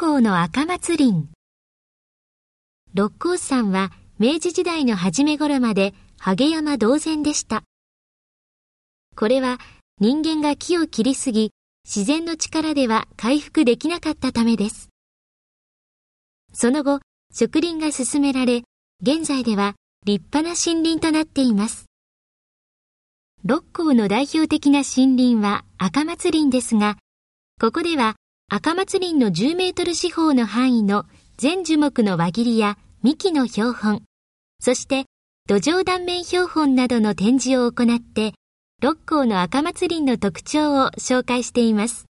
甲の赤松林。六甲山は明治時代の初め頃まで萩山同然でした。これは人間が木を切りすぎ、自然の力では回復できなかったためです。その後、植林が進められ、現在では立派な森林となっています。六甲の代表的な森林は赤松林ですが、ここでは赤松林の10メートル四方の範囲の全樹木の輪切りや幹の標本、そして土壌断面標本などの展示を行って、六甲の赤松林の特徴を紹介しています。